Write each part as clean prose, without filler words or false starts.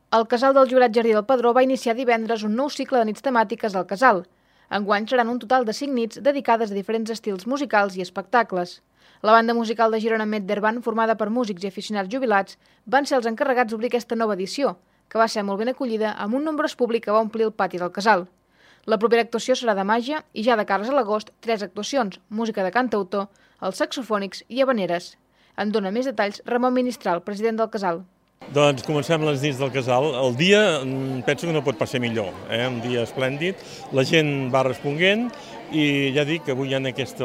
El Casal del Jurat Jardí del Pedró va iniciar divendres un nou cicle de nits temàtiques al casal. Enguany seran un total de 5 nits dedicades a diferents estils musicals i espectacles. La banda musical de Girona Medderban, formada per músics i aficionats jubilats, van ser els encarregats d'obrir aquesta nova edició, que va ser molt ben acollida amb un nombrós públic que va omplir el pati del casal. La propera actuació serà de màgia i ja de cares a l'agost, 3 actuacions, música de cantautor, els saxofònics i habaneres. En dona més detalls Ramon Ministral, president del casal. Doncs comencem les nits del casal. El dia penso que no pot passar millor, un dia esplèndid, la gent va responent i ja dic que avui hi ha aquest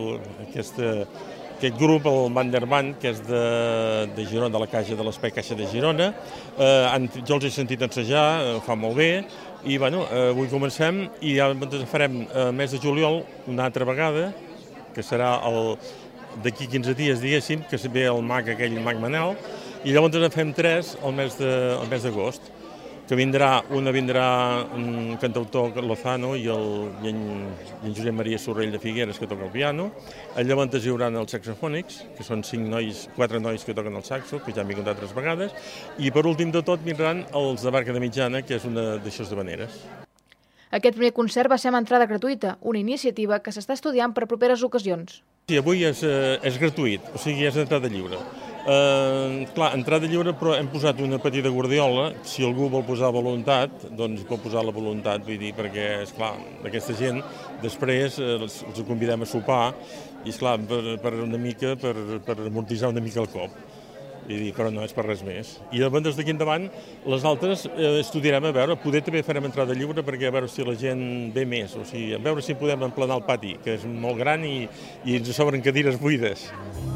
grup, el Manderman, que és de Girona, de la Caixa de l'Espai Caixa de Girona. Jo els he sentit ensejar, fa molt bé, i avui comencem i ja farem el mes de juliol una altra vegada, que serà d'aquí 15 dies, diguéssim, que ve el mag Manel, i llavors en fem 3 el mes d'agost, que una vindrà un cantautor Lozano i en Josep Maria Sorrell de Figueres, que toca el piano. Llavors hi haurà els saxofònics, que són 4 nois que toquen el saxo, que ja hem vingut altres vegades, i per últim de tot vindran els de Barca de Mitjana, que és una d'aixòs de Vaneres. Aquest primer concert va ser amb entrada gratuïta, una iniciativa que s'està estudiant per properes ocasions. Sí, avui és gratuït, o sigui, és entrada lliure. Entrada lliure, però hem posat una petita guardiola. Si algú vol posar voluntat, doncs pot posar la voluntat, vull dir, perquè, esclar, aquesta gent després els convidem a sopar i, esclar, per amortitzar una mica el cop. Però no és per res més. I llavors d'aquí endavant, les altres estudiarem a veure, poder també farem entrada lliure perquè a veure si la gent ve més, o sigui, a veure si podem emplenar el pati, que és molt gran i ens sobren cadires buides.